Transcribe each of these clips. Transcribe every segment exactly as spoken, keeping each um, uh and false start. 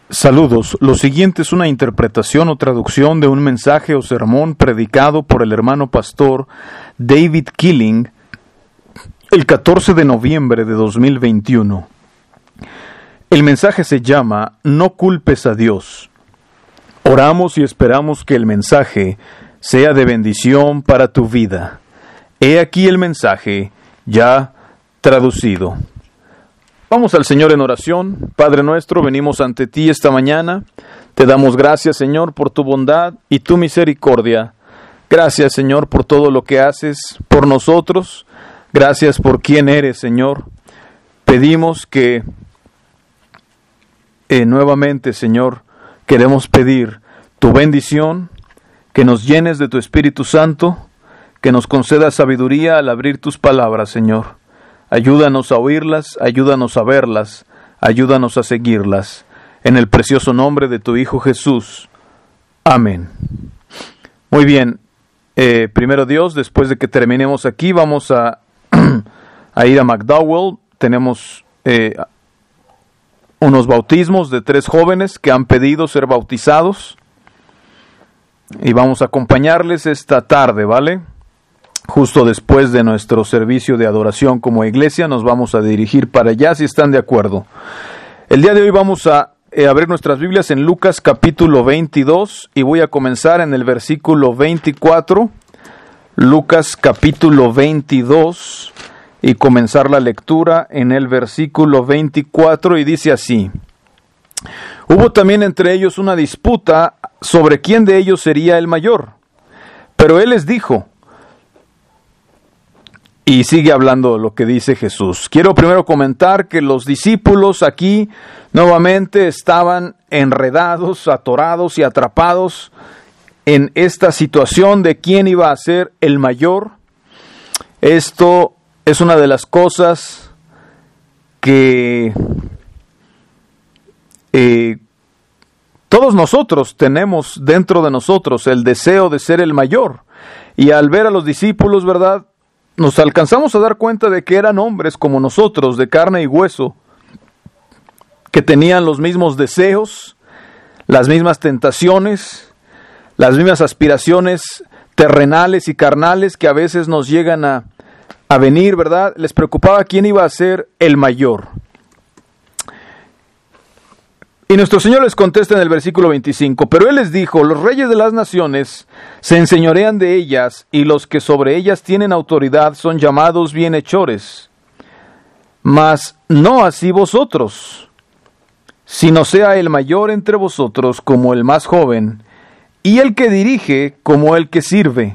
Saludos. Lo siguiente es una interpretación o traducción de un mensaje o sermón predicado por el hermano pastor David Killing el catorce de noviembre de dos mil veintiuno. El mensaje se llama No culpes a Dios. Oramos y esperamos que el mensaje sea de bendición para tu vida. He aquí el mensaje ya traducido. Vamos al Señor en oración. Padre nuestro, venimos ante ti esta mañana. Te damos gracias, Señor, por tu bondad y tu misericordia. Gracias, Señor, por todo lo que haces por nosotros. Gracias por quién eres, Señor. Pedimos que eh, nuevamente, Señor, queremos pedir tu bendición, que nos llenes de tu Espíritu Santo, que nos concedas sabiduría al abrir tus palabras, Señor. Ayúdanos a oírlas, ayúdanos a verlas, ayúdanos a seguirlas. En el precioso nombre de tu Hijo Jesús. Amén. Muy bien. Eh, primero Dios, después de que terminemos aquí, vamos a, a ir a McDowell. Tenemos eh, unos bautismos de tres jóvenes que han pedido ser bautizados. Y vamos a acompañarles esta tarde, ¿vale? Justo después de nuestro servicio de adoración como iglesia, nos vamos a dirigir para allá, si están de acuerdo. El día de hoy vamos a eh, abrir nuestras Biblias en Lucas capítulo veintidós y voy a comenzar en el versículo veinticuatro. Lucas capítulo veintidós y comenzar la lectura en el versículo veinticuatro y dice así. Hubo también entre ellos una disputa sobre quién de ellos sería el mayor. Pero él les dijo... Y sigue hablando lo que dice Jesús. Quiero primero comentar que los discípulos aquí nuevamente estaban enredados, atorados y atrapados en esta situación de quién iba a ser el mayor. Esto es una de las cosas que eh, todos nosotros tenemos dentro de nosotros, el deseo de ser el mayor. Y al ver a los discípulos, ¿verdad?, nos alcanzamos a dar cuenta de que eran hombres como nosotros, de carne y hueso, que tenían los mismos deseos, las mismas tentaciones, las mismas aspiraciones terrenales y carnales que a veces nos llegan a, a venir, ¿verdad? Les preocupaba quién iba a ser el mayor. Y nuestro Señor les contesta en el versículo veinticinco, pero Él les dijo, los reyes de las naciones se enseñorean de ellas, y los que sobre ellas tienen autoridad son llamados bienhechores. Mas no así vosotros, sino sea el mayor entre vosotros como el más joven, y el que dirige como el que sirve.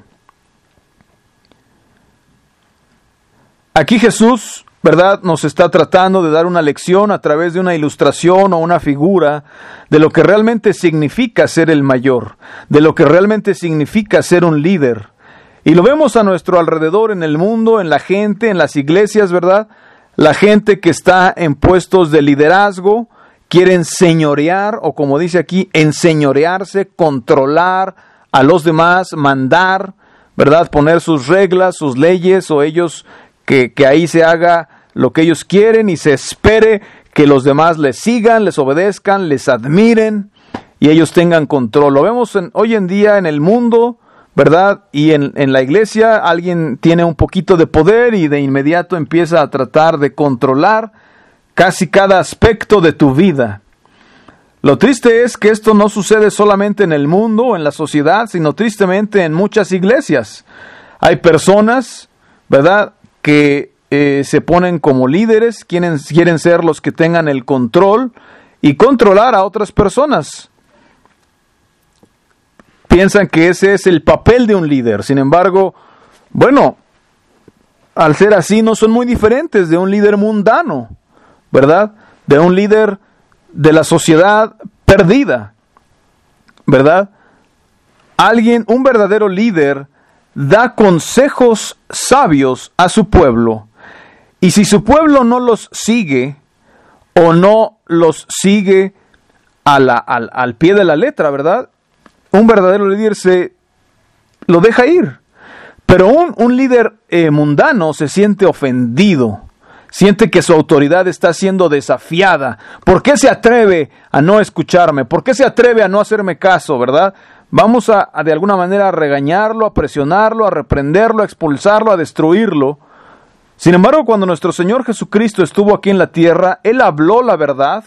Aquí Jesús, ¿verdad?, nos está tratando de dar una lección a través de una ilustración o una figura de lo que realmente significa ser el mayor, de lo que realmente significa ser un líder. Y lo vemos a nuestro alrededor en el mundo, en la gente, en las iglesias, ¿verdad? La gente que está en puestos de liderazgo quiere enseñorear, o como dice aquí, enseñorearse, controlar a los demás, mandar, ¿verdad?, poner sus reglas, sus leyes, o ellos que, que ahí se haga lo que ellos quieren y se espere que los demás les sigan, les obedezcan, les admiren y ellos tengan control. Lo vemos en, hoy en día en el mundo, ¿verdad? Y en, en la iglesia alguien tiene un poquito de poder y de inmediato empieza a tratar de controlar casi cada aspecto de tu vida. Lo triste es que esto no sucede solamente en el mundo o en la sociedad, sino tristemente en muchas iglesias. Hay personas, ¿verdad?, que Eh, se ponen como líderes, quieren, quieren ser los que tengan el control y controlar a otras personas. Piensan que ese es el papel de un líder. Sin embargo, bueno, al ser así no son muy diferentes de un líder mundano, ¿verdad? De un líder de la sociedad perdida, ¿verdad? Alguien, un verdadero líder, da consejos sabios a su pueblo. Y si su pueblo no los sigue, o no los sigue a la, al, al pie de la letra, ¿verdad?, un verdadero líder se lo deja ir. Pero un, un líder eh, mundano se siente ofendido, siente que su autoridad está siendo desafiada. ¿Por qué se atreve a no escucharme? ¿Por qué se atreve a no hacerme caso, verdad? Vamos a, a de alguna manera a regañarlo, a presionarlo, a reprenderlo, a expulsarlo, a destruirlo. Sin embargo, cuando nuestro Señor Jesucristo estuvo aquí en la tierra, Él habló la verdad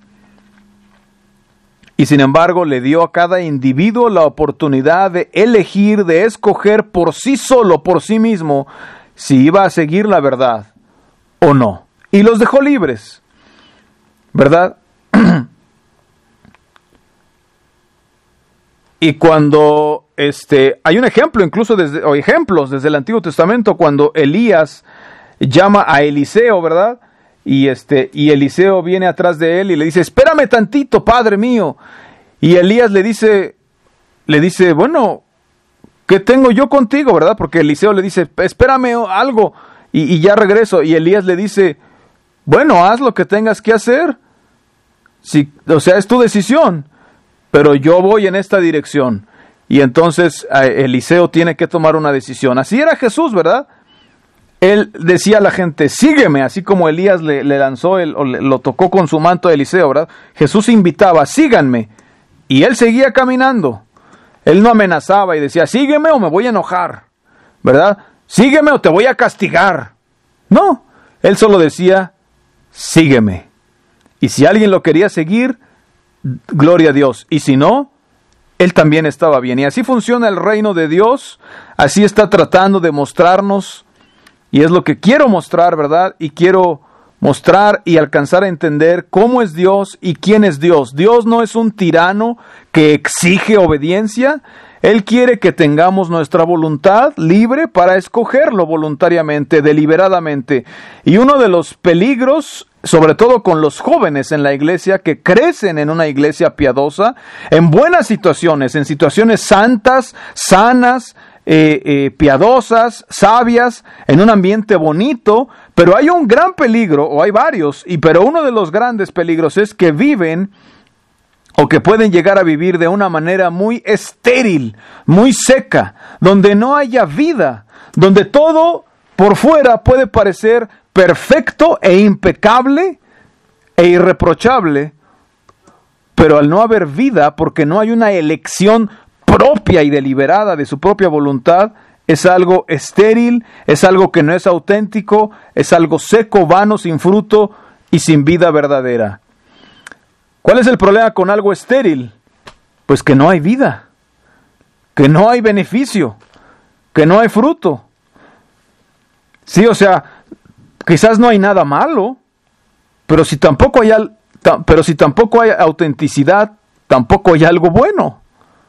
y sin embargo le dio a cada individuo la oportunidad de elegir, de escoger por sí solo, por sí mismo, si iba a seguir la verdad o no. Y los dejó libres, ¿verdad? Y cuando este, hay un ejemplo, incluso desde, o ejemplos desde el Antiguo Testamento, cuando Elías llama a Eliseo, ¿verdad? Y este, y Eliseo viene atrás de él y le dice, espérame tantito, padre mío. Y Elías le dice, le dice, bueno, ¿qué tengo yo contigo, verdad? Porque Eliseo le dice, espérame algo, y, y ya regreso. Y Elías le dice, bueno, haz lo que tengas que hacer. Si, o sea, es tu decisión, pero yo voy en esta dirección. Y entonces Eliseo tiene que tomar una decisión. Así era Jesús, ¿verdad? Él decía a la gente, sígueme, así como Elías le, le lanzó, el, o le, lo tocó con su manto a Eliseo, ¿verdad? Jesús invitaba, síganme, y él seguía caminando. Él no amenazaba y decía, sígueme o me voy a enojar, ¿verdad? Sígueme o te voy a castigar. No, él solo decía, sígueme. Y si alguien lo quería seguir, gloria a Dios. Y si no, él también estaba bien. Y así funciona el reino de Dios, así está tratando de mostrarnos. Y es lo que quiero mostrar, ¿verdad? Y quiero mostrar y alcanzar a entender cómo es Dios y quién es Dios. Dios no es un tirano que exige obediencia. Él quiere que tengamos nuestra voluntad libre para escogerlo voluntariamente, deliberadamente. Y uno de los peligros, sobre todo con los jóvenes en la iglesia, que crecen en una iglesia piadosa, en buenas situaciones, en situaciones santas, sanas, Eh, eh, piadosas, sabias, en un ambiente bonito, pero hay un gran peligro, o hay varios, y pero uno de los grandes peligros es que viven, o que pueden llegar a vivir de una manera muy estéril, muy seca, donde no haya vida, donde todo por fuera puede parecer perfecto e impecable e irreprochable, pero al no haber vida, porque no hay una elección propia y deliberada de su propia voluntad, es algo estéril, es algo que no es auténtico, es algo seco, vano, sin fruto y sin vida verdadera. ¿Cuál es el problema con algo estéril? Pues que no hay vida, que no hay beneficio, que no hay fruto. Sí, o sea, quizás no hay nada malo, pero si tampoco hay, al, ta, pero si tampoco hay autenticidad, tampoco hay algo bueno.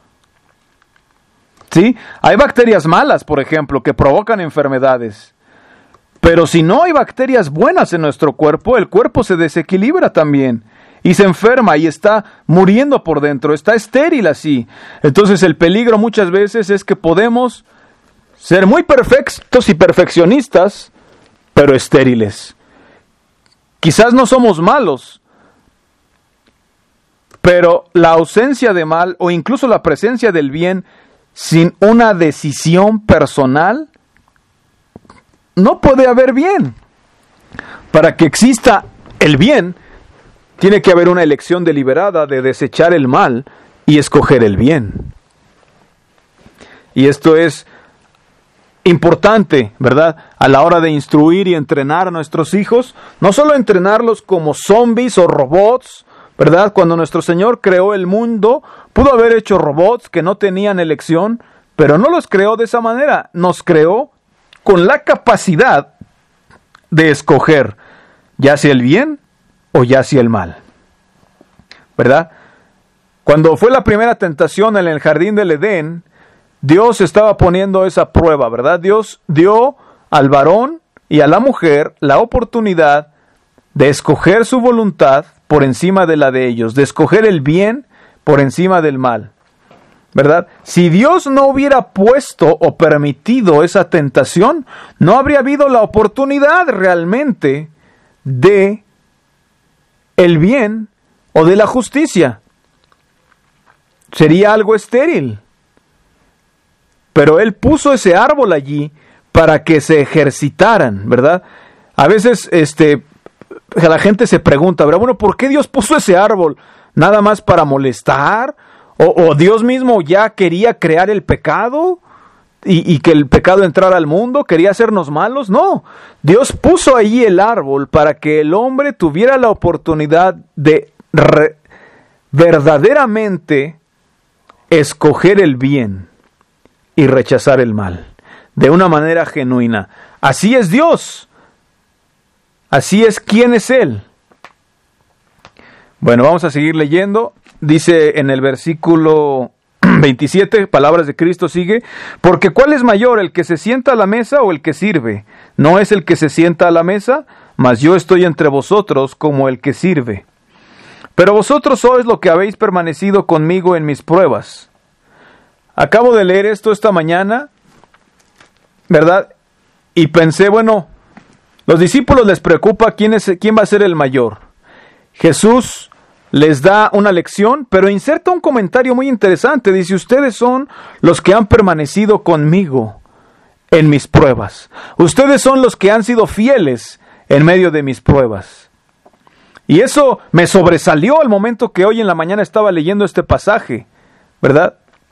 ¿Sí? Hay bacterias malas, por ejemplo, que provocan enfermedades. Pero si no hay bacterias buenas en nuestro cuerpo, el cuerpo se desequilibra también. Y se enferma y está muriendo por dentro, está estéril así. Entonces el peligro muchas veces es que podemos ser muy perfectos y perfeccionistas, pero estériles. Quizás no somos malos, pero la ausencia de mal o incluso la presencia del bien sin una decisión personal, no puede haber bien. Para que exista el bien, tiene que haber una elección deliberada de desechar el mal y escoger el bien. Y esto es importante, ¿verdad? A la hora de instruir y entrenar a nuestros hijos, no solo entrenarlos como zombies o robots, ¿verdad? Cuando nuestro Señor creó el mundo, pudo haber hecho robots que no tenían elección, pero no los creó de esa manera. Nos creó con la capacidad de escoger, ya sea el bien o ya sea el mal, ¿verdad? Cuando fue la primera tentación en el jardín del Edén, Dios estaba poniendo esa prueba, ¿verdad? Dios dio al varón y a la mujer la oportunidad de escoger su voluntad por encima de la de ellos, de escoger el bien por encima del mal, ¿verdad? Si Dios no hubiera puesto o permitido esa tentación, no habría habido la oportunidad realmente de el bien o de la justicia. Sería algo estéril. Pero Él puso ese árbol allí para que se ejercitaran, ¿verdad? A veces este, la gente se pregunta, ¿verdad? Bueno, ¿por qué Dios puso ese árbol? ¿Nada más para molestar? ¿O, o Dios mismo ya quería crear el pecado? Y, y que el pecado entrara al mundo, ¿quería hacernos malos? No, Dios puso ahí el árbol para que el hombre tuviera la oportunidad de re, verdaderamente escoger el bien y rechazar el mal, de una manera genuina. Así es Dios, así es quien es Él. Bueno, vamos a seguir leyendo. Dice en el versículo veintisiete, palabras de Cristo, sigue: porque ¿cuál es mayor, el que se sienta a la mesa o el que sirve? ¿No es el que se sienta a la mesa? Mas yo estoy entre vosotros como el que sirve. Pero vosotros sois lo que habéis permanecido conmigo en mis pruebas. Acabo de leer esto esta mañana, ¿verdad? Y pensé, bueno, los discípulos les preocupa quién es, quién va a ser el mayor. Jesús les da una lección, pero inserta un comentario muy interesante. Dice, ustedes son los que han permanecido conmigo en mis pruebas. Ustedes son los que han sido fieles en medio de mis pruebas. Y eso me sobresalió al momento que hoy en la mañana estaba leyendo este pasaje, ¿verdad?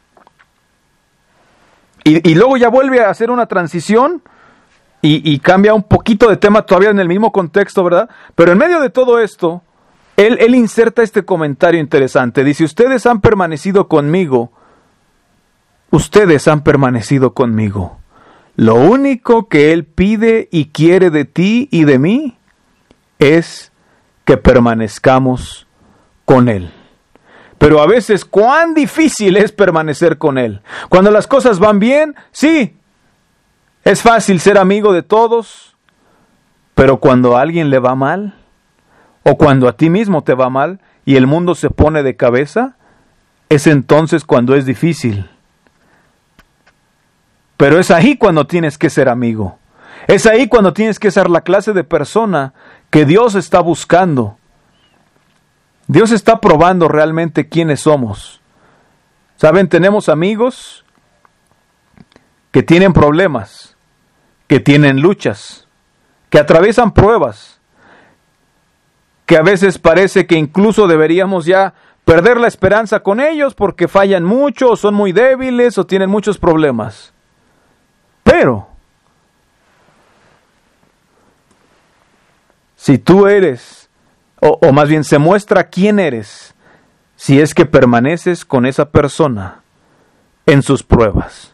Y, y luego ya vuelve a hacer una transición y, y cambia un poquito de tema todavía en el mismo contexto, ¿verdad? Pero en medio de todo esto, Él, él inserta este comentario interesante. Dice, ustedes han permanecido conmigo. Ustedes han permanecido conmigo. Lo único que Él pide y quiere de ti y de mí es que permanezcamos con Él. Pero a veces, cuán difícil es permanecer con Él. Cuando las cosas van bien, sí, es fácil ser amigo de todos. Pero cuando a alguien le va mal, o cuando a ti mismo te va mal y el mundo se pone de cabeza, es entonces cuando es difícil. Pero es ahí cuando tienes que ser amigo. Es ahí cuando tienes que ser la clase de persona que Dios está buscando. Dios está probando realmente quiénes somos. ¿Saben? Tenemos amigos que tienen problemas, que tienen luchas, que atraviesan pruebas, que a veces parece que incluso deberíamos ya perder la esperanza con ellos porque fallan mucho, o son muy débiles, o tienen muchos problemas. Pero, si tú eres, o, o más bien se muestra quién eres, si es que permaneces con esa persona en sus pruebas.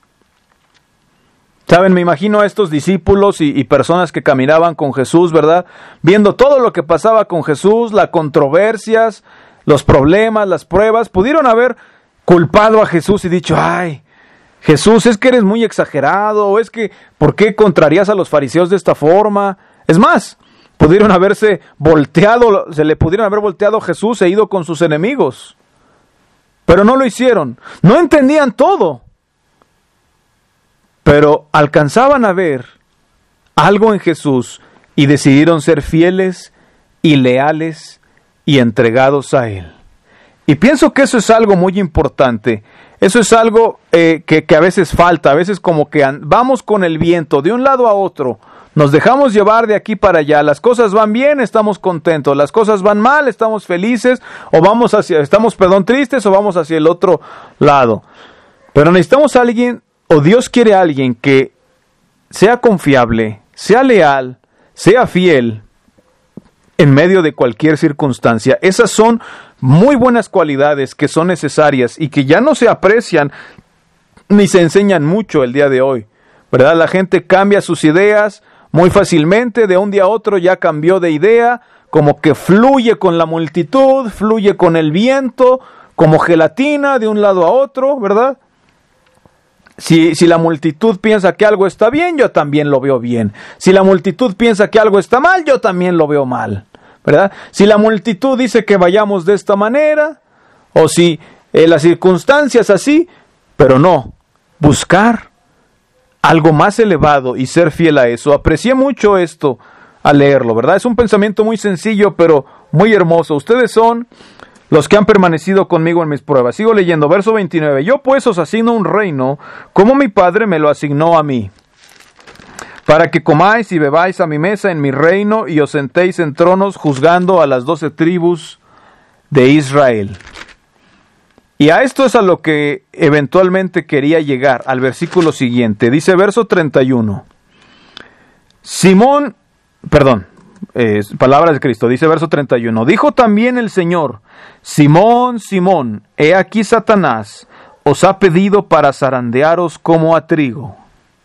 Saben, me imagino a estos discípulos y, y personas que caminaban con Jesús, ¿verdad? Viendo todo lo que pasaba con Jesús, las controversias, los problemas, las pruebas. Pudieron haber culpado a Jesús y dicho, ay, Jesús, es que eres muy exagerado, o es que, ¿por qué contrarías a los fariseos de esta forma? Es más, pudieron haberse volteado, se le pudieron haber volteado a Jesús e ido con sus enemigos. Pero no lo hicieron. No entendían todo. Pero alcanzaban a ver algo en Jesús y decidieron ser fieles y leales y entregados a Él. Y pienso que eso es algo muy importante. Eso es algo eh, que, que a veces falta. A veces como que vamos con el viento de un lado a otro. Nos dejamos llevar de aquí para allá. Las cosas van bien, estamos contentos. Las cosas van mal, estamos felices. O vamos hacia, estamos, perdón, tristes o vamos hacia el otro lado. Pero necesitamos a alguien, o Dios quiere a alguien que sea confiable, sea leal, sea fiel en medio de cualquier circunstancia. Esas son muy buenas cualidades que son necesarias y que ya no se aprecian ni se enseñan mucho el día de hoy, ¿verdad? La gente cambia sus ideas muy fácilmente, de un día a otro ya cambió de idea, como que fluye con la multitud, fluye con el viento, como gelatina de un lado a otro, ¿verdad? Si, si la multitud piensa que algo está bien, yo también lo veo bien. Si la multitud piensa que algo está mal, yo también lo veo mal, ¿verdad? Si la multitud dice que vayamos de esta manera, o si eh, las circunstancias así, pero no, buscar algo más elevado y ser fiel a eso. Aprecié mucho esto al leerlo, ¿verdad? Es un pensamiento muy sencillo, pero muy hermoso. Ustedes son los que han permanecido conmigo en mis pruebas. Sigo leyendo, verso veintinueve. Yo pues os asigno un reino, como mi Padre me lo asignó a mí, para que comáis y bebáis a mi mesa en mi reino y os sentéis en tronos juzgando a las doce tribus de Israel. Y a esto es a lo que eventualmente quería llegar, al versículo siguiente. Dice verso treinta y uno. Simón, perdón, eh, palabras de Cristo, dice verso treinta y uno. Dijo también el Señor: Simón, Simón, he aquí Satanás os ha pedido para zarandearos como a trigo.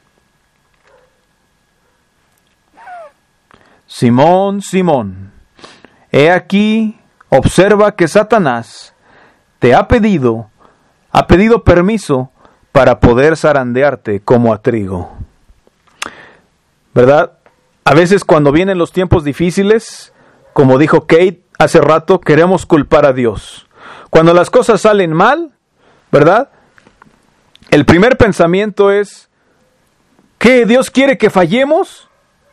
Simón, Simón, he aquí, observa que Satanás te ha pedido, ha pedido permiso para poder zarandearte como a trigo. ¿Verdad? A veces cuando vienen los tiempos difíciles, como dijo Kate hace rato, queremos culpar a Dios. Cuando las cosas salen mal, ¿verdad? El primer pensamiento es, ¿qué? ¿Dios quiere que fallemos?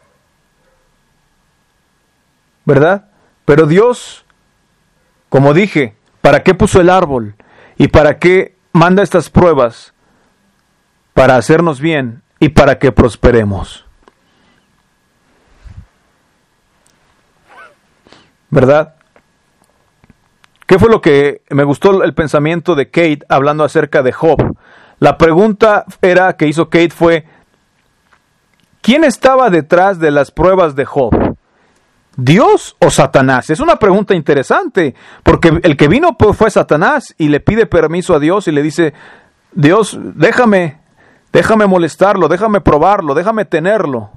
¿Verdad? Pero Dios, como dije, ¿para qué puso el árbol? ¿Y para qué manda estas pruebas? Para hacernos bien y para que prosperemos. ¿Verdad? ¿Qué fue lo que me gustó el pensamiento de Kate hablando acerca de Job? La pregunta era que hizo Kate fue, ¿quién estaba detrás de las pruebas de Job? ¿Dios o Satanás? Es una pregunta interesante, porque el que vino fue Satanás y le pide permiso a Dios y le dice, Dios, déjame, déjame molestarlo, déjame probarlo, déjame tenerlo.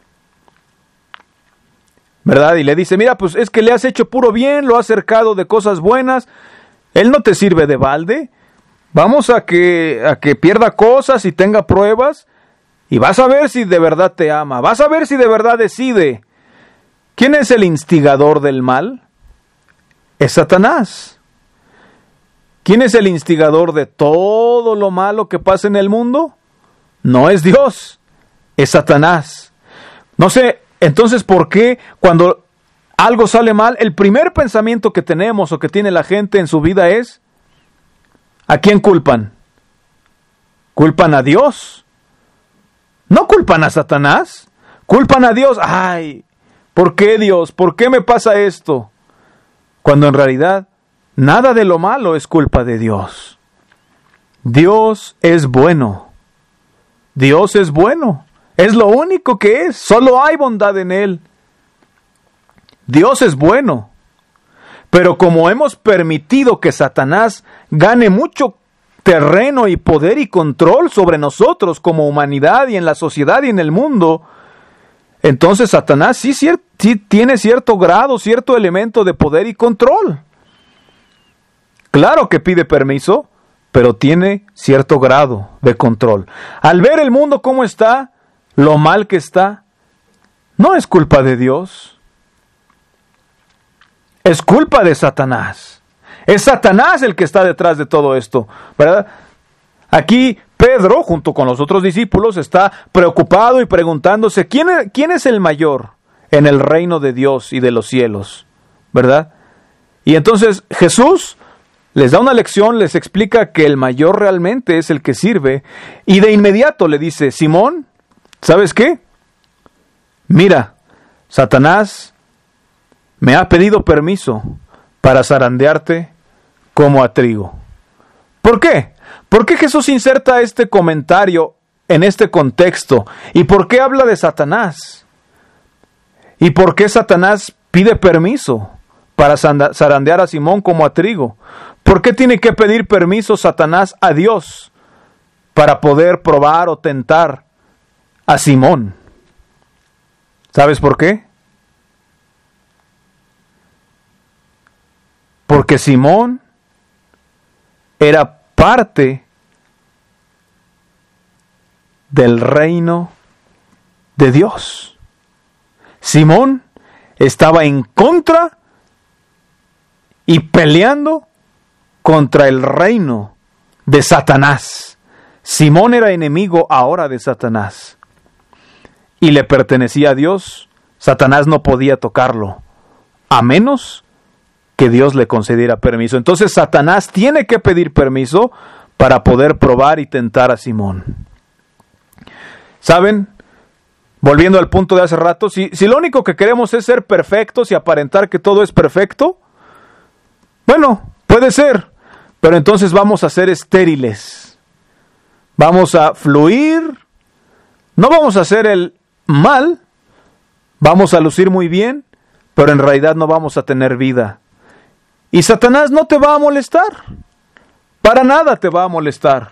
¿Verdad? Y le dice, mira, pues es que le has hecho puro bien, lo has cercado de cosas buenas, él no te sirve de balde, vamos a que, a que pierda cosas y tenga pruebas, y vas a ver si de verdad te ama, vas a ver si de verdad decide. ¿Quién es el instigador del mal? Es Satanás. ¿Quién es el instigador de todo lo malo que pasa en el mundo? No es Dios, es Satanás. No sé, entonces, ¿por qué cuando algo sale mal, el primer pensamiento que tenemos o que tiene la gente en su vida es, ¿a quién culpan? ¿Culpan a Dios? ¿No culpan a Satanás? ¿Culpan a Dios? ¡Ay! ¿Por qué Dios? ¿Por qué me pasa esto? Cuando en realidad nada de lo malo es culpa de Dios. Dios es bueno. Dios es bueno. Es lo único que es. Solo hay bondad en Él. Dios es bueno. Pero como hemos permitido que Satanás gane mucho terreno y poder y control sobre nosotros como humanidad y en la sociedad y en el mundo, entonces Satanás sí, cier- sí tiene cierto grado, cierto elemento de poder y control. Claro que pide permiso, pero tiene cierto grado de control. Al ver el mundo cómo está, lo mal que está, no es culpa de Dios. Es culpa de Satanás. Es Satanás el que está detrás de todo esto, ¿verdad? Aquí Pedro, junto con los otros discípulos, está preocupado y preguntándose, ¿quién es, quién es el mayor en el reino de Dios y de los cielos? ¿Verdad? Y entonces Jesús les da una lección, les explica que el mayor realmente es el que sirve, y de inmediato le dice, Simón, ¿sabes qué? Mira, Satanás me ha pedido permiso para zarandearte como a trigo. ¿Por qué? ¿Por qué Jesús inserta este comentario en este contexto? ¿Y por qué habla de Satanás? ¿Y por qué Satanás pide permiso para zarandear a Simón como a trigo? ¿Por qué tiene que pedir permiso Satanás a Dios para poder probar o tentar a Simón? ¿Sabes por qué? Porque Simón era parte del reino de Dios. Simón estaba en contra y peleando contra el reino de Satanás. Simón era enemigo ahora de Satanás y le pertenecía a Dios. Satanás no podía tocarlo a menos que Dios le concediera permiso. Entonces Satanás tiene que pedir permiso para poder probar y tentar a Simón. ¿Saben? volviendo al punto de hace rato, si, si lo único que queremos es ser perfectos y aparentar que todo es perfecto, bueno, puede ser, pero entonces vamos a ser estériles. Vamos a fluir, no vamos a hacer el mal, vamos a lucir muy bien, pero en realidad no vamos a tener vida. Y Satanás no te va a molestar, para nada te va a molestar.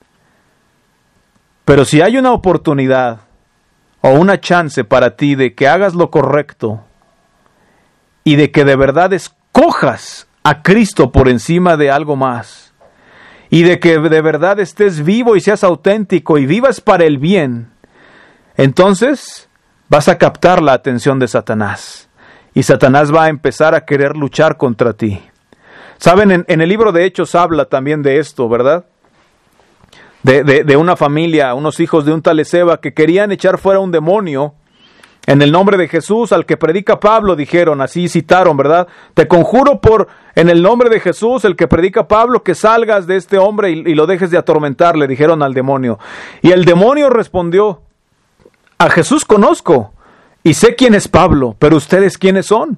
Pero si hay una oportunidad o una chance para ti de que hagas lo correcto y de que de verdad escojas a Cristo por encima de algo más, y de que de verdad estés vivo y seas auténtico y vivas para el bien, entonces vas a captar la atención de Satanás. Y Satanás va a empezar a querer luchar contra ti. Saben, en, en el libro de Hechos habla también de esto, ¿verdad? De, de, de una familia, unos hijos de un tal Esceva que querían echar fuera un demonio en el nombre de Jesús, al que predica Pablo, dijeron, así citaron, ¿verdad? Te conjuro por, en el nombre de Jesús, el que predica Pablo, que salgas de este hombre y, y lo dejes de atormentar, le dijeron al demonio. Y el demonio respondió, a Jesús conozco y sé quién es Pablo, pero ustedes quiénes son.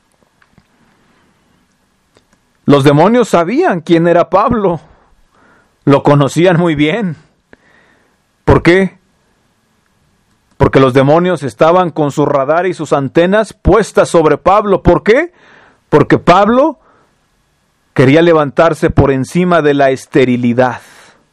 Los demonios sabían quién era Pablo, lo conocían muy bien. ¿Por qué? Porque los demonios estaban con su radar y sus antenas puestas sobre Pablo. ¿Por qué? Porque Pablo quería levantarse por encima de la esterilidad.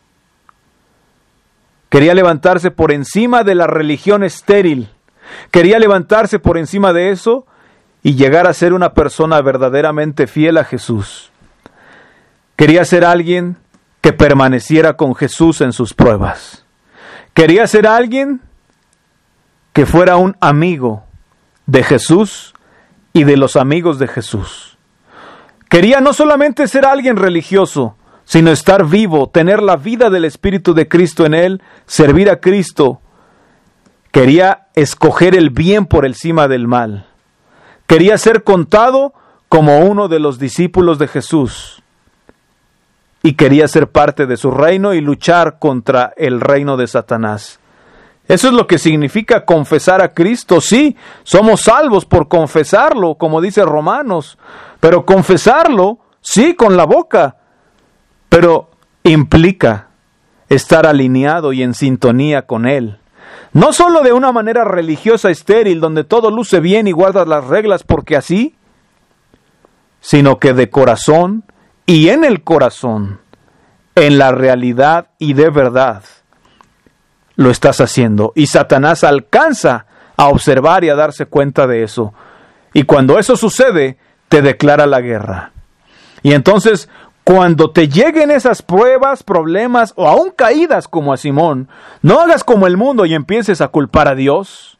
Quería levantarse por encima de la religión estéril. Quería levantarse por encima de eso y llegar a ser una persona verdaderamente fiel a Jesús. Quería ser alguien que permaneciera con Jesús en sus pruebas. Quería ser alguien que fuera un amigo de Jesús y de los amigos de Jesús. Quería no solamente ser alguien religioso, sino estar vivo, tener la vida del Espíritu de Cristo en él, servir a Cristo. Quería escoger el bien por encima del mal. Quería ser contado como uno de los discípulos de Jesús. Y quería ser parte de su reino y luchar contra el reino de Satanás. Eso es lo que significa confesar a Cristo. Sí, somos salvos por confesarlo, como dice Romanos. Pero confesarlo, sí, con la boca. Pero implica estar alineado y en sintonía con Él. No solo de una manera religiosa estéril, donde todo luce bien y guardas las reglas porque así, sino que de corazón y en el corazón, en la realidad y de verdad, lo estás haciendo. Y Satanás alcanza a observar y a darse cuenta de eso. Y cuando eso sucede, te declara la guerra. Y entonces, cuando te lleguen esas pruebas, problemas o aún caídas como a Simón, no hagas como el mundo y empieces a culpar a Dios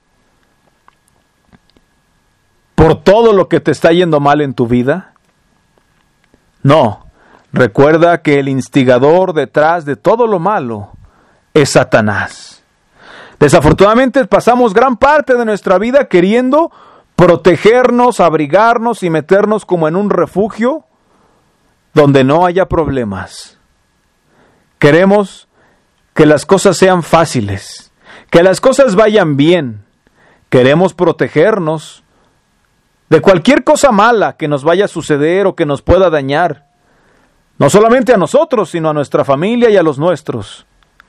por todo lo que te está yendo mal en tu vida. No, recuerda que el instigador detrás de todo lo malo es Satanás. Desafortunadamente pasamos gran parte de nuestra vida queriendo protegernos, abrigarnos y meternos como en un refugio donde no haya problemas. Queremos que las cosas sean fáciles, que las cosas vayan bien. Queremos protegernos de cualquier cosa mala que nos vaya a suceder o que nos pueda dañar. No solamente a nosotros, sino a nuestra familia y a los nuestros.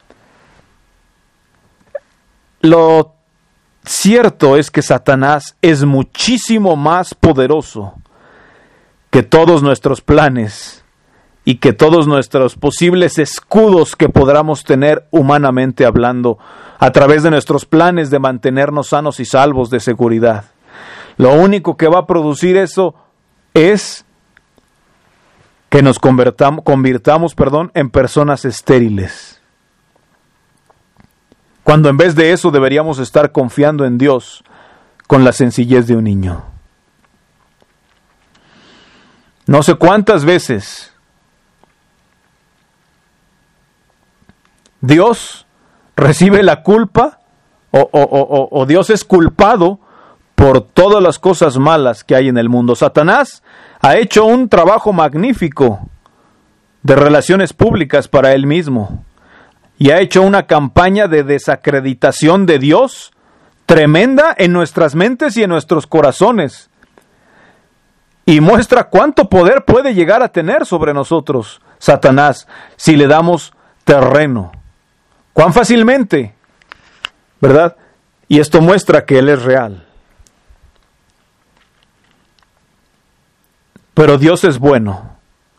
Lo cierto es que Satanás es muchísimo más poderoso que todos nuestros planes y que todos nuestros posibles escudos que podamos tener humanamente hablando a través de nuestros planes de mantenernos sanos y salvos de seguridad. Lo único que va a producir eso es que nos convertamos, convirtamos, perdón, en personas estériles. Cuando en vez de eso deberíamos estar confiando en Dios con la sencillez de un niño. No sé cuántas veces Dios recibe la culpa o, o, o, o Dios es culpado por todas las cosas malas que hay en el mundo. Satanás ha hecho un trabajo magnífico de relaciones públicas para él mismo y ha hecho una campaña de desacreditación de Dios tremenda en nuestras mentes y en nuestros corazones. Y muestra cuánto poder puede llegar a tener sobre nosotros Satanás si le damos terreno. Cuán fácilmente, ¿verdad? Y esto muestra que Él es real. Pero Dios es bueno.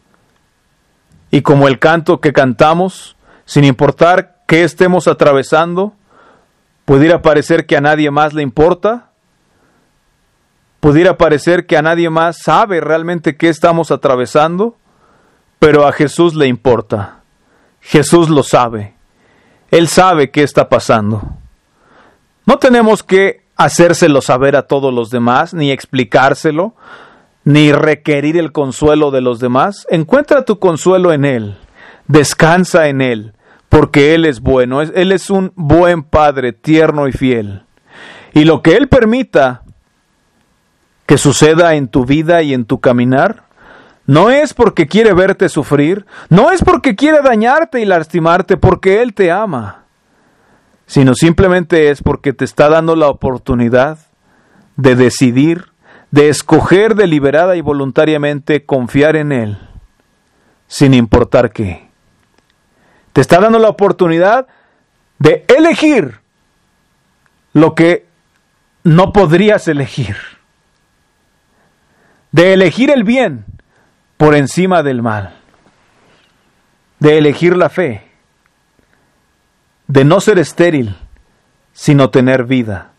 Y como el canto que cantamos, sin importar qué estemos atravesando, pudiera parecer que a nadie más le importa, pudiera parecer que a nadie más sabe realmente qué estamos atravesando, pero a Jesús le importa. Jesús lo sabe. Él sabe qué está pasando. No tenemos que hacérselo saber a todos los demás, ni explicárselo, ni requerir el consuelo de los demás. Encuentra tu consuelo en Él. Descansa en Él, porque Él es bueno. Él es un buen Padre, tierno y fiel. Y lo que Él permita que suceda en tu vida y en tu caminar, no es porque quiere verte sufrir, no es porque quiere dañarte y lastimarte, porque Él te ama, sino simplemente es porque te está dando la oportunidad de decidir, de escoger deliberada y voluntariamente confiar en Él, sin importar qué. Te está dando la oportunidad de elegir lo que no podrías elegir, de elegir el bien por encima del mal, de elegir la fe, de no ser estéril, sino tener vida.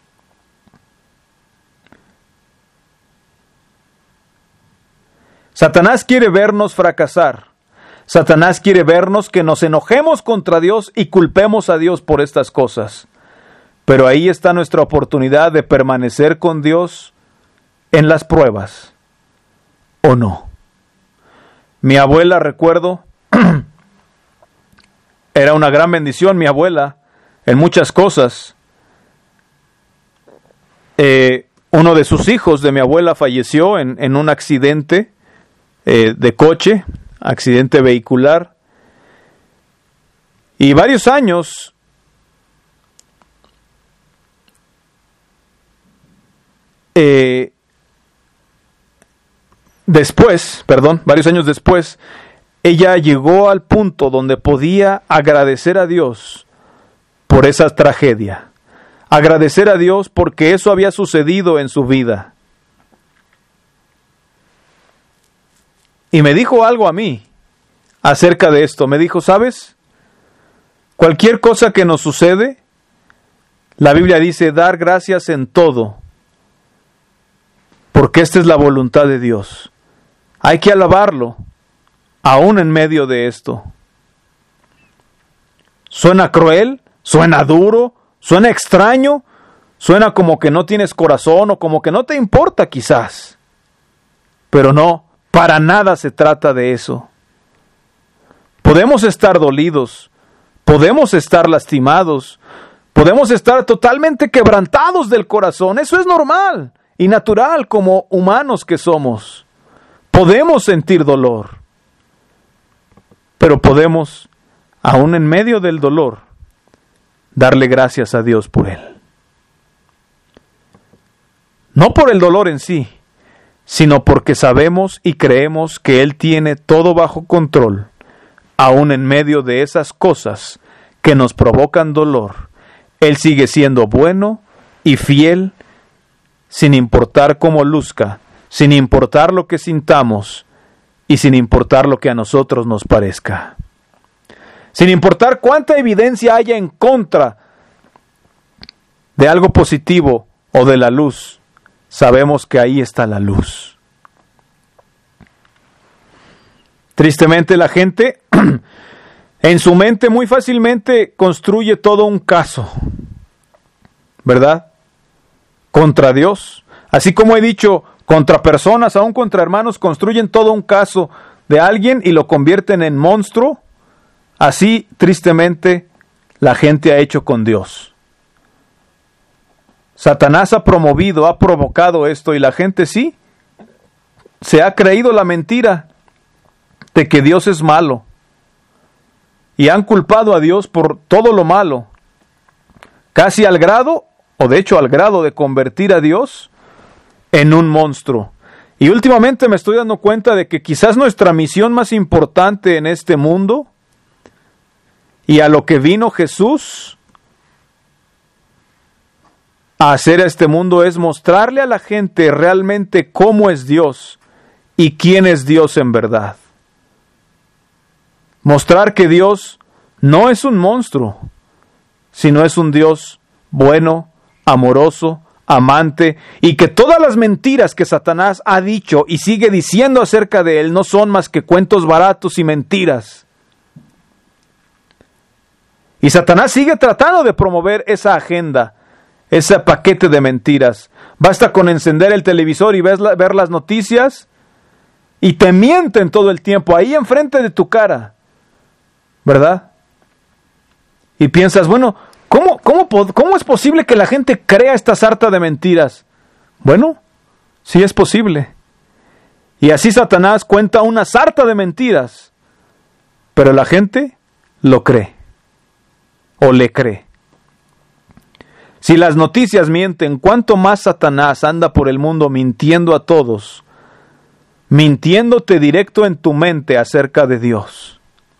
Satanás quiere vernos fracasar. Satanás quiere vernos que nos enojemos contra Dios y culpemos a Dios por estas cosas. Pero ahí está nuestra oportunidad de permanecer con Dios en las pruebas, ¿o no? Mi abuela, recuerdo, era una gran bendición mi abuela en muchas cosas. Eh, uno de sus hijos de mi abuela falleció en, en un accidente eh, de coche, accidente vehicular. Y varios años eh, después, perdón, varios años después, ella llegó al punto donde podía agradecer a Dios por esa tragedia. Agradecer a Dios porque eso había sucedido en su vida. Y me dijo algo a mí acerca de esto. Me dijo, ¿sabes? Cualquier cosa que nos sucede, la Biblia dice dar gracias en todo, porque esta es la voluntad de Dios. Hay que alabarlo, aún en medio de esto. Suena cruel, suena duro, suena extraño, suena como que no tienes corazón o como que no te importa quizás. Pero no, para nada se trata de eso. Podemos estar dolidos, podemos estar lastimados, podemos estar totalmente quebrantados del corazón. Eso es normal y natural como humanos que somos. Podemos sentir dolor, pero podemos, aún en medio del dolor, darle gracias a Dios por él. No por el dolor en sí, sino porque sabemos y creemos que Él tiene todo bajo control, aún en medio de esas cosas que nos provocan dolor. Él sigue siendo bueno y fiel, sin importar cómo luzca, sin importar lo que sintamos y sin importar lo que a nosotros nos parezca. Sin importar cuánta evidencia haya en contra de algo positivo o de la luz, sabemos que ahí está la luz. Tristemente la gente en su mente muy fácilmente construye todo un caso, ¿verdad? Contra Dios. Así como he dicho, contra personas, aún contra hermanos, construyen todo un caso de alguien y lo convierten en monstruo. Así, tristemente, la gente ha hecho con Dios. Satanás ha promovido, ha provocado esto y la gente sí, se ha creído la mentira de que Dios es malo. Y han culpado a Dios por todo lo malo, casi al grado o de hecho al grado de convertir a Dios en un monstruo. Y últimamente me estoy dando cuenta de que quizás nuestra misión más importante en este mundo y a lo que vino Jesús a hacer a este mundo es mostrarle a la gente realmente cómo es Dios y quién es Dios en verdad. Mostrar que Dios no es un monstruo, sino es un Dios bueno, amoroso, amante, y que todas las mentiras que Satanás ha dicho y sigue diciendo acerca de él no son más que cuentos baratos y mentiras. Y Satanás sigue tratando de promover esa agenda, ese paquete de mentiras. Basta con encender el televisor y ver, ver las noticias y te mienten todo el tiempo, ahí enfrente de tu cara, ¿verdad? Y piensas, bueno, ¿cómo, cómo, ¿cómo es posible que la gente crea esta sarta de mentiras? Bueno, sí es posible. Y así Satanás cuenta una sarta de mentiras, pero la gente lo cree, o le cree. Si las noticias mienten, ¿cuánto más Satanás anda por el mundo mintiendo a todos? Mintiéndote directo en tu mente acerca de Dios.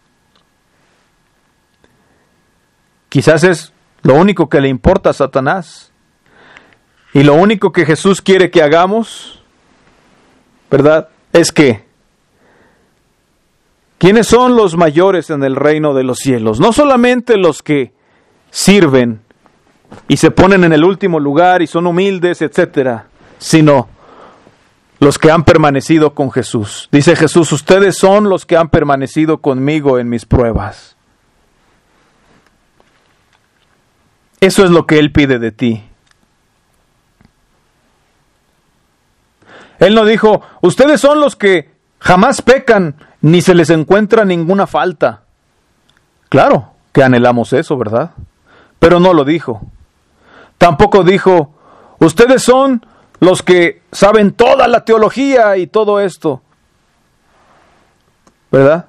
Quizás es lo único que le importa a Satanás. Y lo único que Jesús quiere que hagamos, ¿verdad? Es que, ¿quiénes son los mayores en el reino de los cielos? No solamente los que sirven y se ponen en el último lugar y son humildes, etcétera, sino los que han permanecido con Jesús. Dice Jesús, ustedes son los que han permanecido conmigo en mis pruebas. Eso es lo que Él pide de ti. Él no dijo, ustedes son los que jamás pecan, ni se les encuentra ninguna falta. Claro que anhelamos eso, ¿verdad? Pero no lo dijo. Tampoco dijo, ustedes son los que saben toda la teología y todo esto, ¿verdad?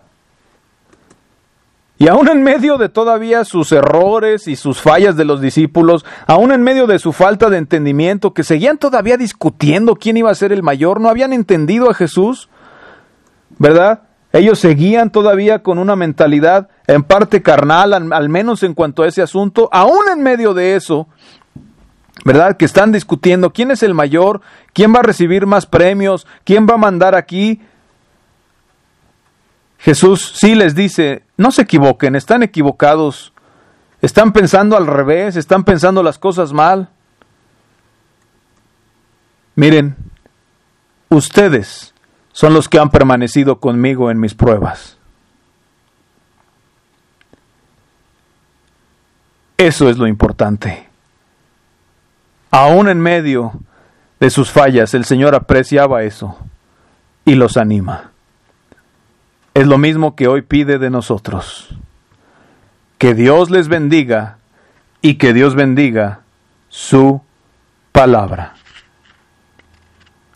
Y aún en medio de todavía sus errores y sus fallas de los discípulos, aún en medio de su falta de entendimiento, que seguían todavía discutiendo quién iba a ser el mayor, no habían entendido a Jesús, ¿verdad? Ellos seguían todavía con una mentalidad en parte carnal, al, al menos en cuanto a ese asunto. Aún en medio de eso, ¿verdad? Que están discutiendo quién es el mayor, quién va a recibir más premios, quién va a mandar aquí. Jesús sí les dice, no se equivoquen, están equivocados, están pensando al revés, están pensando las cosas mal. Miren, ustedes son los que han permanecido conmigo en mis pruebas. Eso es lo importante. Aún en medio de sus fallas, el Señor apreciaba eso y los anima. Es lo mismo que hoy pide de nosotros. Que Dios les bendiga y que Dios bendiga su palabra.